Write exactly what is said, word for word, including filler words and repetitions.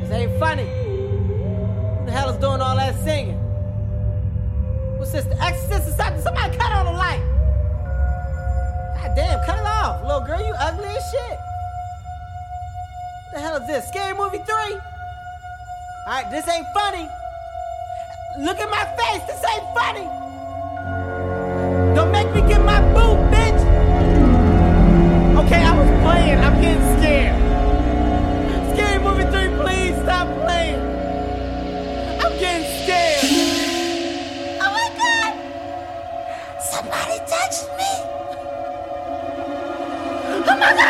Ain't funny. Who the hell is doing all that singing? What's this, the Exorcist or something? Somebody cut on the light. God damn, cut it off. Little girl, you ugly as shit. What the hell is this? Scary Movie three? Alright, this ain't funny. Look at my face, this ain't funny. Don't make me get my boot, bitch. Okay, I was playing, I'm getting scared. Scary Movie three, please stop playing. I'm getting scared. Oh my God. Somebody touched me. Oh my God.